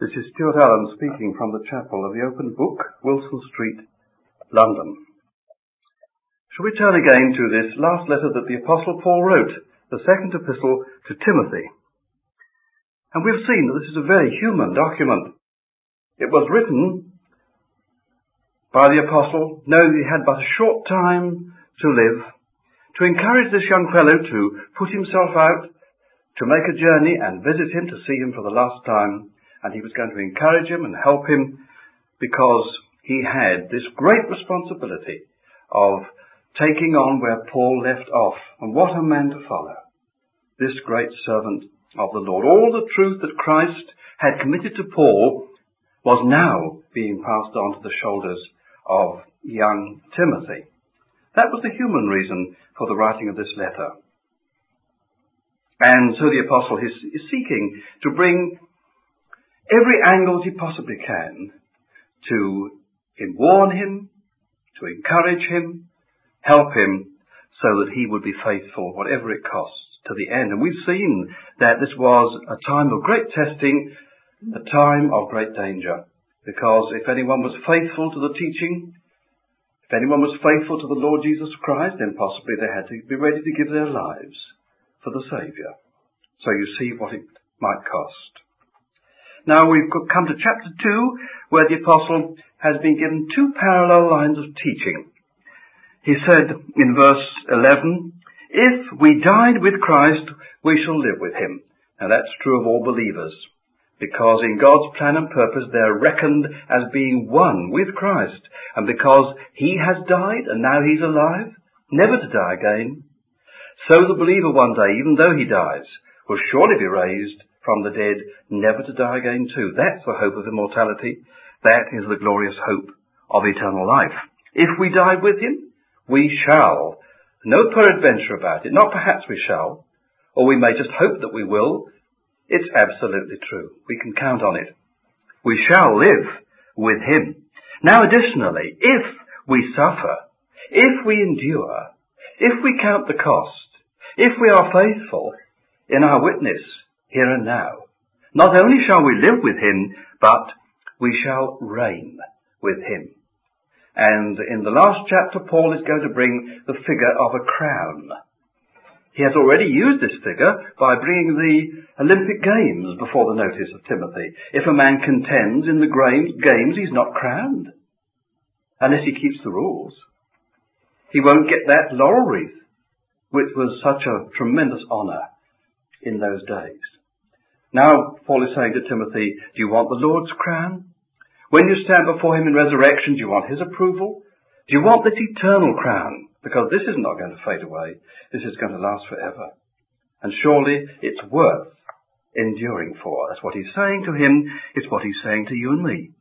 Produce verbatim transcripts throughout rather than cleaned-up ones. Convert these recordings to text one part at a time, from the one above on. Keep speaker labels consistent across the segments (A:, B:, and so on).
A: This is Stuart Allen speaking from the chapel of the Open Book, Wilson Street, London. Shall we turn again to this last letter that the Apostle Paul wrote, the second epistle to Timothy? And we've seen that this is a very human document. It was written by the Apostle, knowing he had but a short time to live, to encourage this young fellow to put himself out, to make a journey and visit him, to see him for the last time. And he was going to encourage him and help him because he had this great responsibility of taking on where Paul left off. And what a man to follow. This great servant of the Lord. All the truth that Christ had committed to Paul was now being passed on to the shoulders of young Timothy. That was the human reason for the writing of this letter. And so the apostle is, is seeking to bring every angle he possibly can to warn him, to encourage him, help him, so that he would be faithful, whatever it costs, to the end. And we've seen that this was a time of great testing, a time of great danger, because if anyone was faithful to the teaching, if anyone was faithful to the Lord Jesus Christ, then possibly they had to be ready to give their lives for the Saviour. So you see what it might cost. Now we've come to chapter two, where the apostle has been given two parallel lines of teaching. He said in verse eleven, "If we died with Christ, we shall live with him." Now that's true of all believers, because in God's plan and purpose they're reckoned as being one with Christ. And because he has died and now he's alive, never to die again, so the believer one day, even though he dies, will surely be raised from the dead, never to die again too. That's the hope of immortality. That is the glorious hope of eternal life. If we die with him, we shall. No peradventure about it. Not perhaps we shall, or we may just hope that we will. It's absolutely true. We can count on it. We shall live with him. Now additionally, if we suffer, if we endure, if we count the cost, if we are faithful in our witness here and now, not only shall we live with him, but we shall reign with him. And in the last chapter, Paul is going to bring the figure of a crown. He has already used this figure by bringing the Olympic Games before the notice of Timothy. If a man contends in the games, he's not crowned, unless he keeps the rules. He won't get that laurel wreath, which was such a tremendous honour in those days. Now, Paul is saying to Timothy, do you want the Lord's crown? When you stand before him in resurrection, do you want his approval? Do you want this eternal crown? Because this is not going to fade away. This is going to last forever. And surely it's worth enduring for. That's what he's saying to him. It's what he's saying to you and me.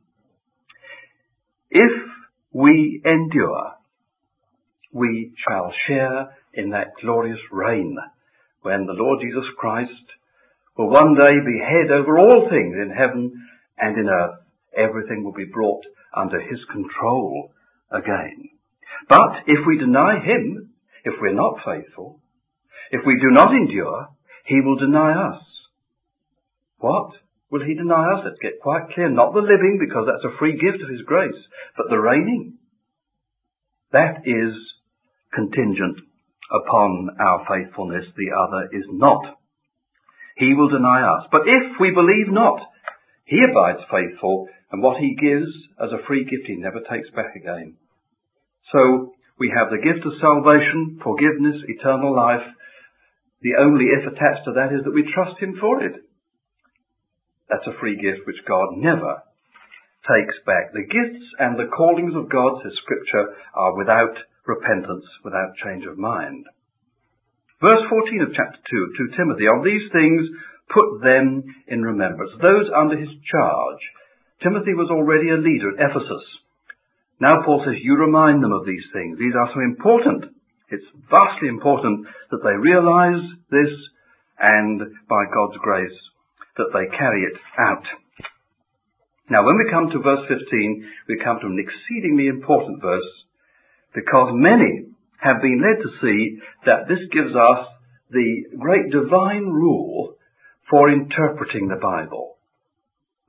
A: If we endure, we shall share in that glorious reign when the Lord Jesus Christ will one day be head over all things in heaven and in earth. Everything will be brought under his control again. But if we deny him, if we're not faithful, if we do not endure, he will deny us. What will he deny us? Let's get quite clear. Not the living, because that's a free gift of his grace, but the reigning. That is contingent upon our faithfulness. The other is not. He will deny us. But if we believe not, he abides faithful, and what he gives as a free gift he never takes back again. So we have the gift of salvation, forgiveness, eternal life. The only if attached to that is that we trust him for it. That's a free gift which God never takes back. The gifts and the callings of God, says Scripture, are without repentance, without change of mind. Verse fourteen of chapter two, to Timothy, of these things put them in remembrance. Those under his charge. Timothy was already a leader at Ephesus. Now Paul says, you remind them of these things. These are so important. It's vastly important that they realize this, and by God's grace, that they carry it out. Now when we come to verse fifteen, we come to an exceedingly important verse, because many have been led to see that this gives us the great divine rule for interpreting the Bible.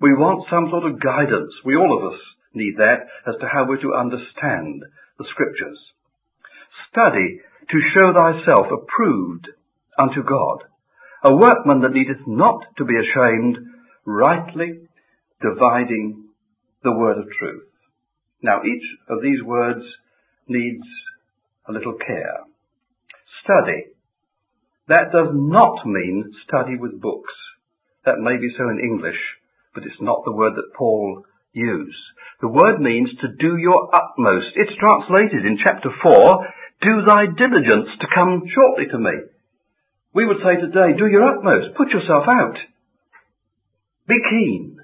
A: We want some sort of guidance. We all of us need that as to how we're to understand the Scriptures. Study to show thyself approved unto God, a workman that needeth not to be ashamed, rightly dividing the word of truth. Now, each of these words needs a little care. Study. That does not mean study with books. That may be so in English, but it's not the word that Paul used. The word means to do your utmost. It's translated in chapter four, do thy diligence to come shortly to me. We would say today, do your utmost, put yourself out. Be keen.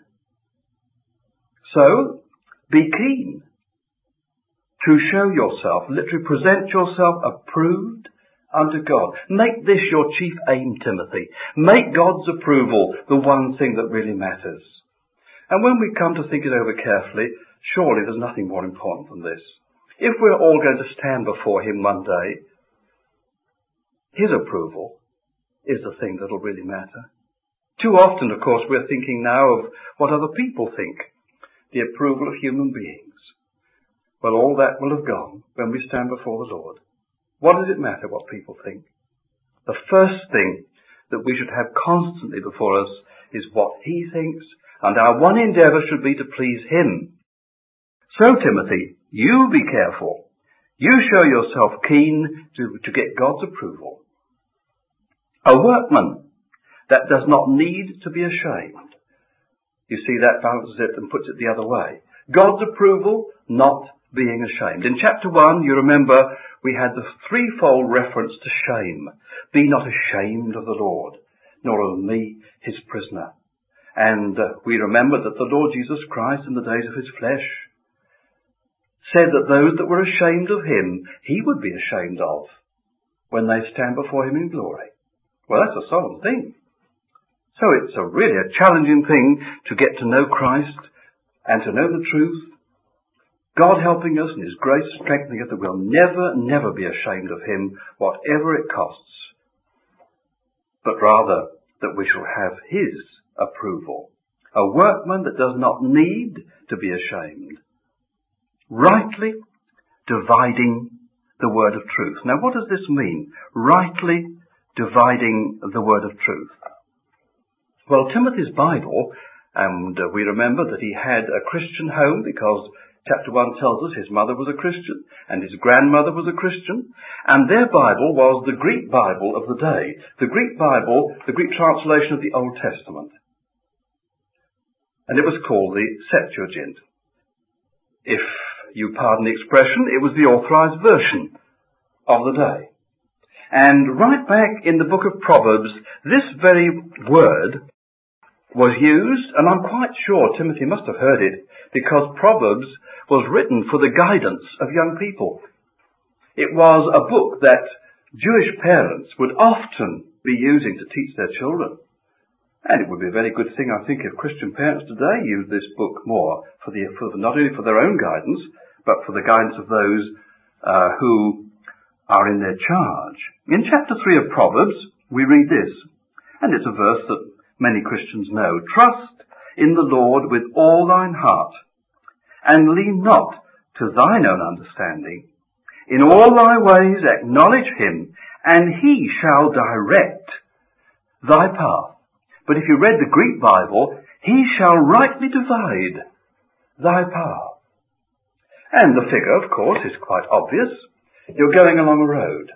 A: So, be keen to show yourself, literally present yourself approved unto God. Make this your chief aim, Timothy. Make God's approval the one thing that really matters. And when we come to think it over carefully, surely there's nothing more important than this. If we're all going to stand before him one day, his approval is the thing that'll really matter. Too often, of course, we're thinking now of what other people think, the approval of human beings. Well, all that will have gone when we stand before the Lord. What does it matter what people think? The first thing that we should have constantly before us is what he thinks, and our one endeavour should be to please him. So, Timothy, you be careful. You show yourself keen to, to get God's approval. A workman that does not need to be ashamed. You see, that balances it and puts it the other way. God's approval, not being ashamed. In chapter one, you remember, we had the threefold reference to shame. Be not ashamed of the Lord, nor of me, his prisoner. And uh, we remember that the Lord Jesus Christ, in the days of his flesh, said that those that were ashamed of him, he would be ashamed of when they stand before him in glory. Well, that's a solemn thing. So it's a really a challenging thing to get to know Christ and to know the truth. God helping us and his grace strengthening us that we'll never, never be ashamed of him, whatever it costs. But rather that we shall have his approval. A workman that does not need to be ashamed. Rightly dividing the word of truth. Now, what does this mean? Rightly dividing the word of truth. Well, Timothy's Bible, and uh, we remember that he had a Christian home because chapter one tells us his mother was a Christian and his grandmother was a Christian, and their Bible was the Greek Bible of the day. The Greek Bible, the Greek translation of the Old Testament. And it was called the Septuagint. If you pardon the expression, it was the authorized version of the day. And right back in the book of Proverbs, this very word was used, and I'm quite sure Timothy must have heard it, because Proverbs was written for the guidance of young people. It was a book that Jewish parents would often be using to teach their children. And it would be a very good thing, I think, if Christian parents today use this book more, for the, for the, not only for their own guidance, but for the guidance of those uh, who are in their charge. In chapter three of Proverbs, we read this, and it's a verse that many Christians know. Trust in the Lord with all thine heart, and lean not to thine own understanding. In all thy ways acknowledge him, and he shall direct thy path. But if you read the Greek Bible, he shall rightly divide thy path. And the figure, of course, is quite obvious. You're going along a road,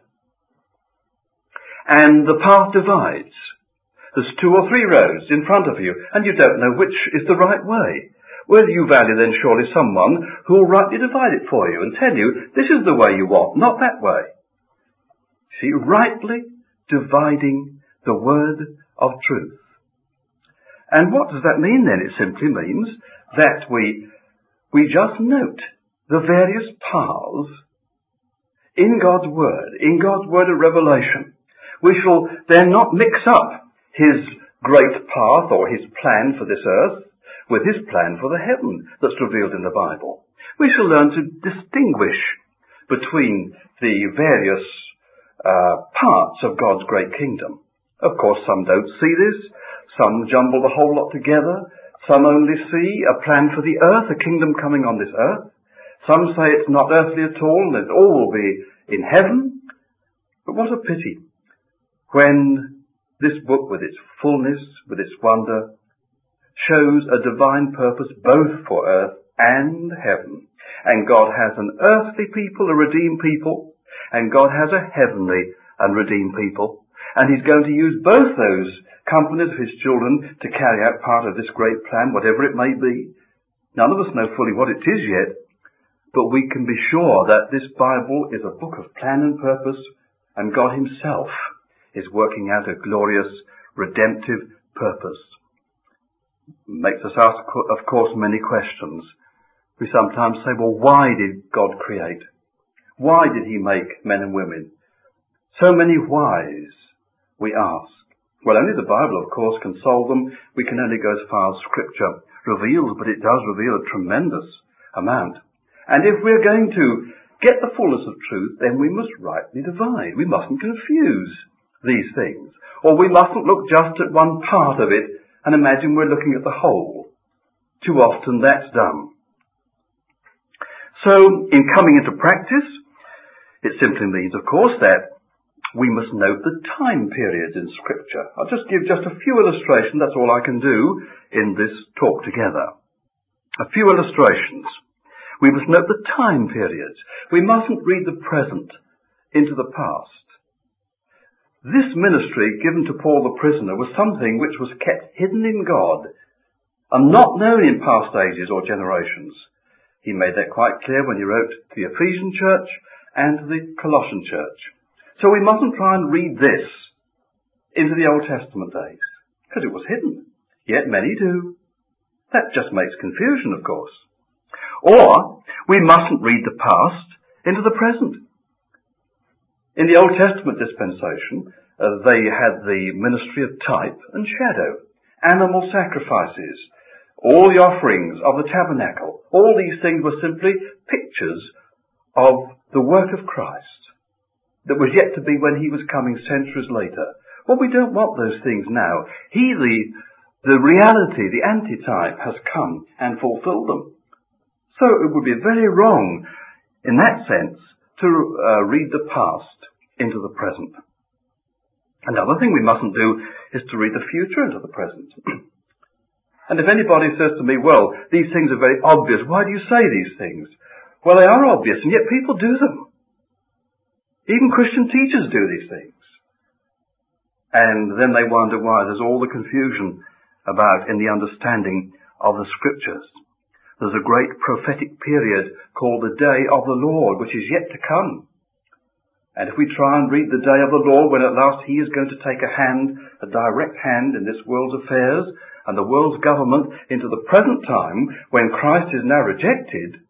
A: and the path divides. There's two or three roads in front of you, and you don't know which is the right way. Well, you value then surely someone who will rightly divide it for you and tell you, this is the way you want, not that way. See, rightly dividing the word of truth. And what does that mean then? It simply means that we, we just note the various paths in God's word, in God's word of revelation. We shall then not mix up his great path or his plan for this earth with his plan for the heaven that's revealed in the Bible. We shall learn to distinguish between the various uh, parts of God's great kingdom. Of course, some don't see this. Some jumble the whole lot together. Some only see a plan for the earth, a kingdom coming on this earth. Some say it's not earthly at all, and it all will be in heaven. But what a pity when this book, with its fullness, with its wonder, shows a divine purpose both for earth and heaven. And God has an earthly people, a redeemed people, and God has a heavenly and redeemed people. And He's going to use both those companies of His children to carry out part of this great plan, whatever it may be. None of us know fully what it is yet, but we can be sure that this Bible is a book of plan and purpose, and God Himself is working out a glorious, redemptive purpose. Makes us ask, of course, many questions. We sometimes say, well, why did God create? Why did He make men and women? So many whys, we ask. Well, only the Bible, of course, can solve them. We can only go as far as Scripture reveals, but it does reveal a tremendous amount. And if we're going to get the fullness of truth, then we must rightly divide. We mustn't confuse these things. Or we mustn't look just at one part of it and imagine we're looking at the whole. Too often that's done. So, in coming into practice, it simply means, of course, that we must note the time periods in Scripture. I'll just give just a few illustrations. That's all I can do in this talk together. A few illustrations. We must note the time periods. We mustn't read the present into the past. This ministry given to Paul the prisoner was something which was kept hidden in God and not known in past ages or generations. He made that quite clear when he wrote to the Ephesian church and to the Colossian church. So we mustn't try and read this into the Old Testament days, because it was hidden. Yet many do. That just makes confusion, of course. Or we mustn't read the past into the present. In the Old Testament dispensation, uh, they had the ministry of type and shadow, animal sacrifices, all the offerings of the tabernacle. All these things were simply pictures of the work of Christ that was yet to be when He was coming centuries later. Well, we don't want those things now. He, the, the reality, the antitype, has come and fulfilled them. So it would be very wrong, in that sense, to uh, read the past into the present. Another thing we mustn't do is to read the future into the present. And if anybody says to me, well, these things are very obvious, why do you say these things? Well, they are obvious, and yet people do them. Even Christian teachers do these things. And then they wonder why there's all the confusion about in the understanding of the Scriptures. There's a great prophetic period called the day of the Lord, which is yet to come. And if we try and read the day of the Lord, when at last He is going to take a hand, a direct hand in this world's affairs and the world's government into the present time when Christ is now rejected,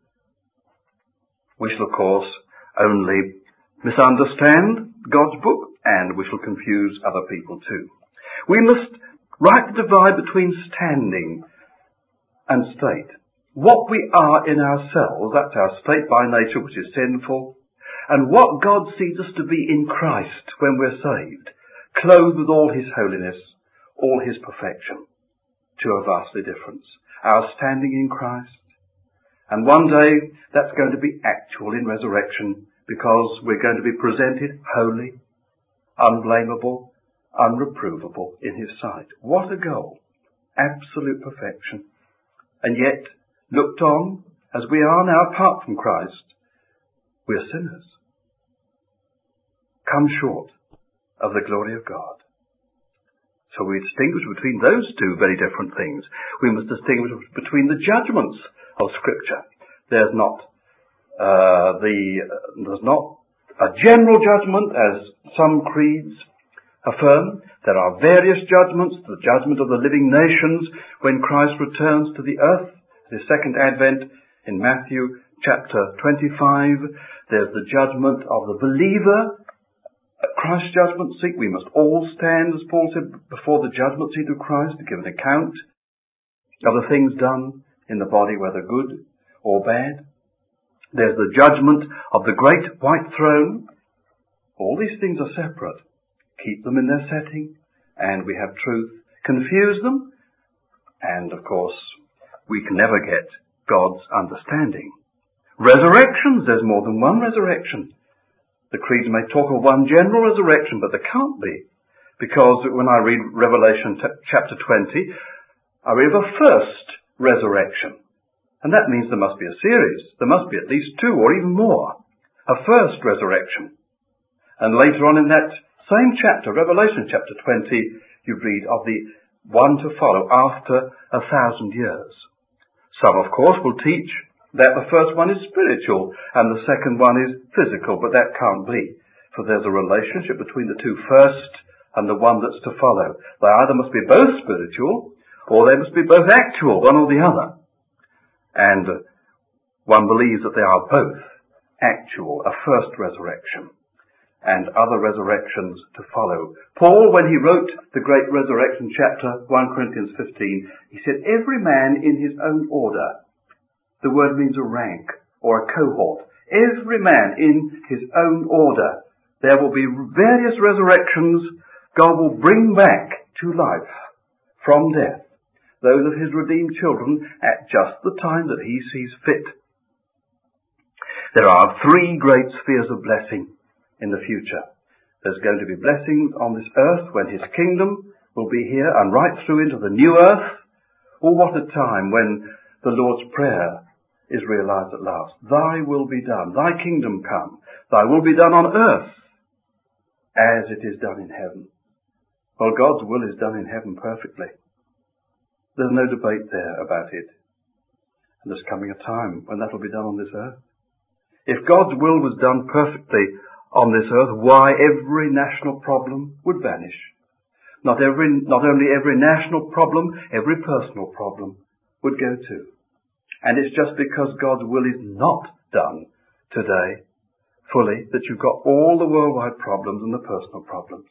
A: we shall, of course, only misunderstand God's book, and we shall confuse other people too. We must rightly divide between standing and state. What we are in ourselves, that's our state by nature, which is sinful, and what God sees us to be in Christ when we're saved, clothed with all His holiness, all His perfection. Two are vastly different. Our standing in Christ, and one day that's going to be actual in resurrection, because we're going to be presented holy, unblameable, unreprovable in His sight. What a goal! Absolute perfection. And yet, looked on as we are now apart from Christ, we're sinners, come short of the glory of God. So we distinguish between those two very different things. We must distinguish between the judgments of Scripture. There's not uh, the uh, there's not a general judgment, as some creeds affirm. There are various judgments. The judgment of the living nations when Christ returns to the earth, the second advent in Matthew chapter twenty-five. There's the judgment of the believer. At Christ's judgment seat, we must all stand, as Paul said, before the judgment seat of Christ to give an account of the things done in the body, whether good or bad. There's the judgment of the great white throne. All these things are separate. Keep them in their setting, and we have truth. Confuse them, And, of course, we can never get God's understanding. Resurrections, there's more than one resurrection. The creeds may talk of one general resurrection, but there can't be. Because when I read Revelation t- chapter twenty, I read of a first resurrection. And that means there must be a series. There must be at least two or even more. A first resurrection. And later on in that same chapter, Revelation chapter twenty, you read of the one to follow after a thousand years. Some, of course, will teach that the first one is spiritual and the second one is physical, but that can't be. For there's a relationship between the two first and the one that's to follow. They either must be both spiritual or they must be both actual, one or the other. And one believes that they are both actual, a first resurrection and other resurrections to follow. Paul, when he wrote the great resurrection chapter, First Corinthians fifteen, he said, every man in his own order. The word means a rank or a cohort. Every man in his own order. There will be various resurrections God will bring back to life from death. Those of his redeemed children at just the time that he sees fit. There are three great spheres of blessing in the future. There's going to be blessings on this earth when his kingdom will be here and right through into the new earth. Oh, what a time when the Lord's Prayer is realized at last. Thy will be done, thy kingdom come, thy will be done on earth as it is done in heaven. Well, God's will is done in heaven perfectly. There's no debate there about it. And there's coming a time when that will be done on this earth. If God's will was done perfectly on this earth, why every national problem would vanish. Not every, not only every national problem, every personal problem would go too. And it's just because God's will is not done today fully that you've got all the worldwide problems and the personal problems.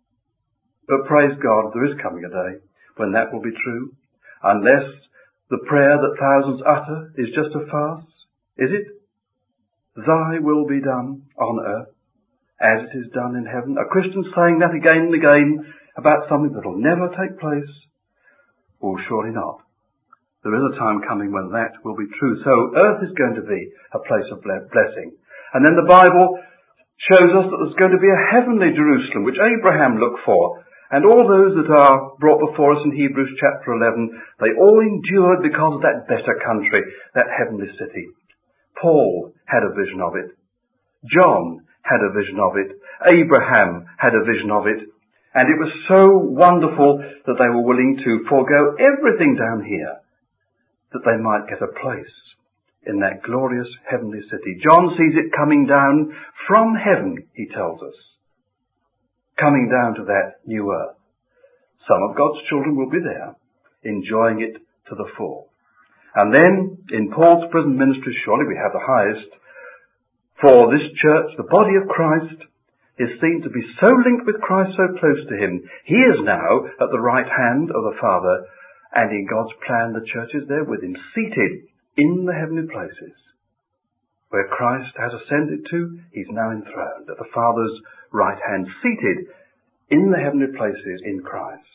A: But praise God, there is coming a day when that will be true. Unless the prayer that thousands utter is just a farce. Is it? Thy will be done on earth as it is done in heaven. A Christian saying that again and again about something that will never take place? Well, surely not. There is a time coming when that will be true. So earth is going to be a place of blessing. And then the Bible shows us that there's going to be a heavenly Jerusalem, which Abraham looked for. And all those that are brought before us in Hebrews chapter eleven, they all endured because of that better country, that heavenly city. Paul had a vision of it. John had a vision of it. Abraham had a vision of it. And it was so wonderful that they were willing to forego everything down here, that they might get a place in that glorious heavenly city. John sees it coming down from heaven, he tells us. Coming down to that new earth. Some of God's children will be there, enjoying it to the full. And then, in Paul's prison ministry, surely we have the highest. For this church, the body of Christ, is seen to be so linked with Christ, so close to him. He is now at the right hand of the Father, and in God's plan the church is there with him, seated in the heavenly places. Where Christ has ascended to, he's now enthroned at the Father's right hand, seated in the heavenly places in Christ.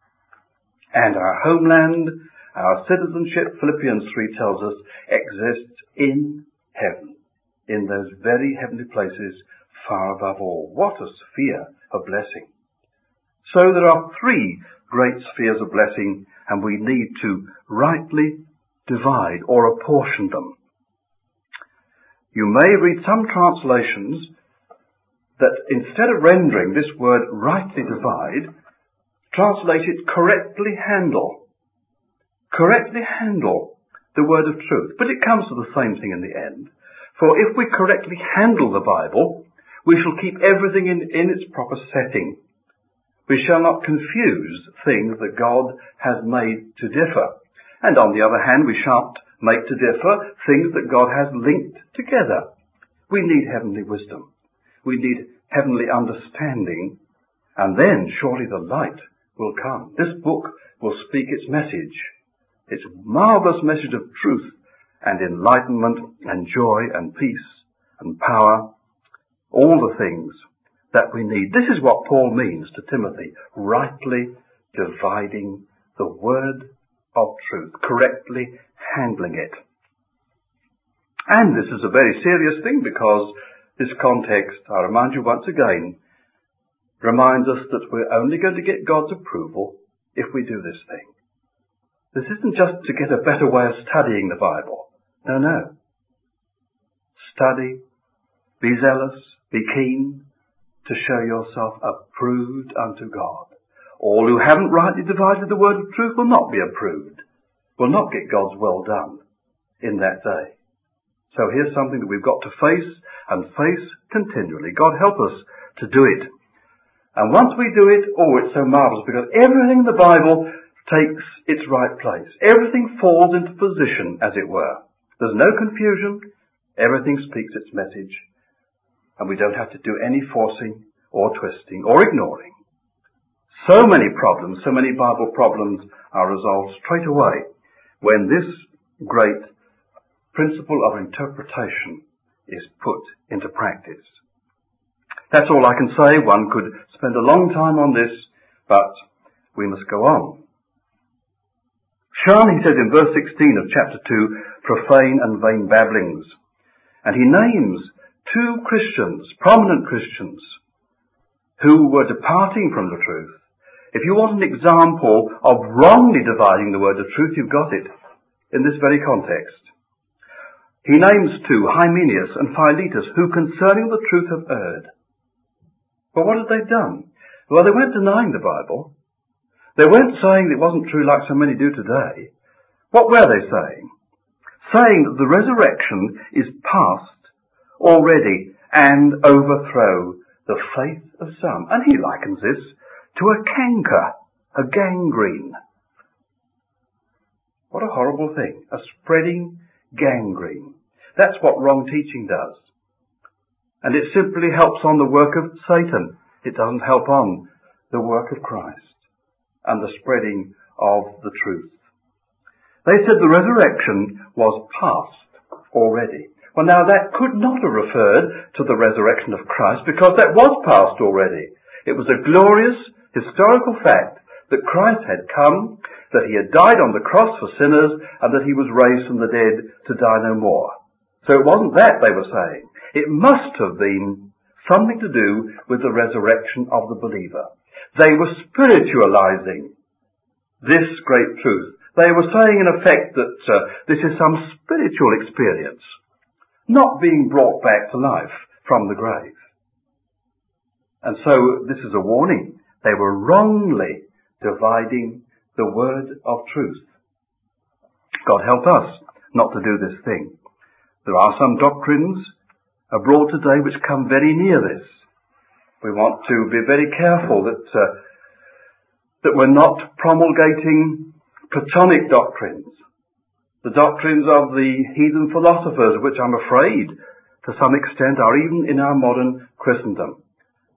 A: And our homeland, our citizenship, Philippians three tells us, exists in heaven, in those very heavenly places far above all. What a sphere of blessing. So there are three great spheres of blessing, and we need to rightly divide or apportion them. You may read some translations that instead of rendering this word rightly divide, translate it correctly handle. Correctly handle the word of truth. But it comes to the same thing in the end. For if we correctly handle the Bible, we shall keep everything in, in its proper setting. We shall not confuse things that God has made to differ. And on the other hand, we shan't make to differ things that God has linked together. We need heavenly wisdom. We need heavenly understanding. And then surely the light will come. This book will speak its message. Its marvelous message of truth and enlightenment and joy and peace and power. All the things that we need. This is what Paul means to Timothy, rightly dividing the word of truth, correctly handling it. And this is a very serious thing, because this context, I remind you once again, reminds us that we're only going to get God's approval if we do this thing. This isn't just to get a better way of studying the Bible. No, no. Study, be zealous, be keen to show yourself approved unto God. All who haven't rightly divided the word of truth will not be approved, will not get God's well done in that day. So here's something that we've got to face, and face continually. God help us to do it. And once we do it, oh, it's so marvellous, because everything in the Bible takes its right place. Everything falls into position, as it were. There's no confusion. Everything speaks its message. And we don't have to do any forcing or twisting or ignoring. So many problems, so many Bible problems are resolved straight away when this great principle of interpretation is put into practice. That's all I can say. One could spend a long time on this, but we must go on. Shun, he says in verse sixteen of chapter two, profane and vain babblings. And he names two Christians, prominent Christians, who were departing from the truth. If you want an example of wrongly dividing the word of truth, you've got it in this very context. He names two, Hymenaeus and Philetus, who concerning the truth have erred. But what had they done? Well, they weren't denying the Bible. They weren't saying it wasn't true like so many do today. What were they saying? Saying that the resurrection is past already and overthrow the faith of some. And he likens this to a canker, a gangrene. What a horrible thing, a spreading gangrene. That's what wrong teaching does. And it simply helps on the work of Satan. It doesn't help on the work of Christ and the spreading of the truth. They said the resurrection was past already. Well, now that could not have referred to the resurrection of Christ, because that was past already. It was a glorious historical fact that Christ had come, that he had died on the cross for sinners, and that he was raised from the dead to die no more. So it wasn't that they were saying. It must have been something to do with the resurrection of the believer. They were spiritualizing this great truth. They were saying in effect that uh, this is some spiritual experience, not being brought back to life from the grave. And so this is a warning. They were wrongly dividing the word of truth. God help us not to do this thing. There are some doctrines abroad today which come very near this. We want to be very careful that uh, that we're not promulgating Platonic doctrines, the doctrines of the heathen philosophers, which I'm afraid to some extent are even in our modern Christendom.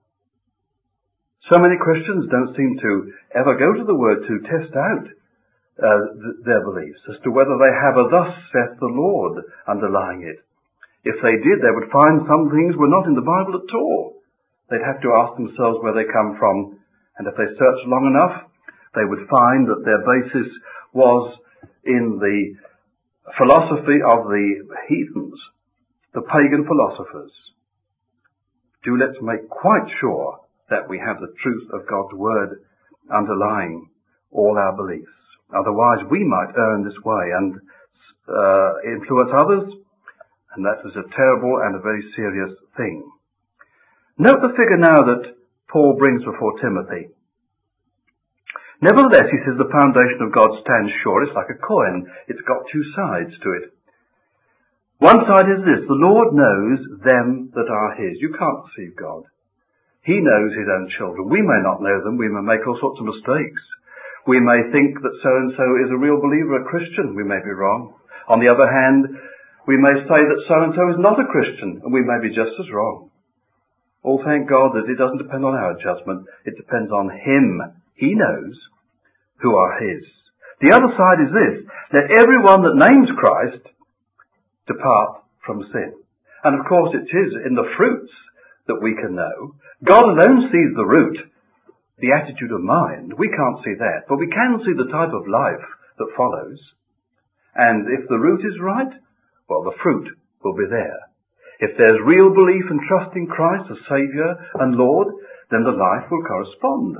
A: So many Christians don't seem to ever go to the Word to test out uh, th- their beliefs as to whether they have a thus saith the Lord underlying it. If they did, they would find some things were not in the Bible at all. They'd have to ask themselves where they come from, and if they searched long enough, they would find that their basis was in the philosophy of the heathens, the pagan philosophers. Do let's make quite sure that we have the truth of God's Word underlying all our beliefs. Otherwise we might earn this way and uh, influence others, and that is a terrible and a very serious thing. Note the figure now that Paul brings before Timothy. Nevertheless, he says the foundation of God stands sure. It's like a coin. It's got two sides to it. One side is this: the Lord knows them that are his. You can't deceive God. He knows his own children. We may not know them. We may make all sorts of mistakes. We may think that so-and-so is a real believer, a Christian. We may be wrong. On the other hand, we may say that so-and-so is not a Christian, and we may be just as wrong. Oh, thank God that it doesn't depend on our judgment. It depends on him. He knows who are his. The other side is this: let everyone that names Christ depart from sin. And of course it is in the fruits that we can know. God alone sees the root, the attitude of mind. We can't see that, but we can see the type of life that follows. And if the root is right, well, the fruit will be there. If there's real belief and trust in Christ as Saviour and Lord, then the life will correspond.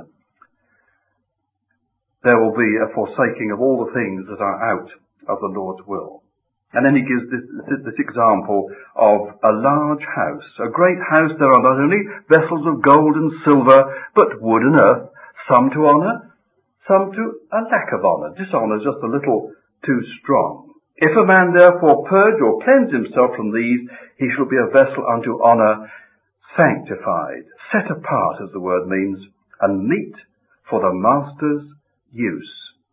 A: There will be a forsaking of all the things that are out of the Lord's will. And then he gives this, this example of a large house. A great house, there are not only vessels of gold and silver, but wood and earth, some to honour, some to a lack of honour. Dishonour is just a little too strong. If a man therefore purge or cleanse himself from these, he shall be a vessel unto honour, sanctified, set apart, as the word means, and meet for the master's use.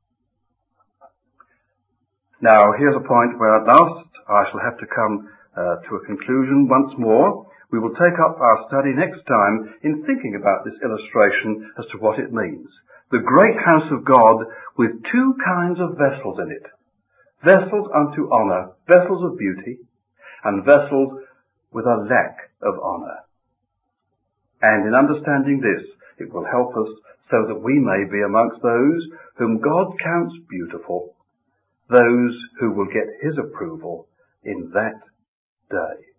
A: Now, here's a point where at last I shall have to come uh, to a conclusion once more. We will take up our study next time in thinking about this illustration as to what it means. The great house of God with two kinds of vessels in it. Vessels unto honour, vessels of beauty, and vessels with a lack of honour. And in understanding this, it will help us so that we may be amongst those whom God counts beautiful, those who will get his approval in that day.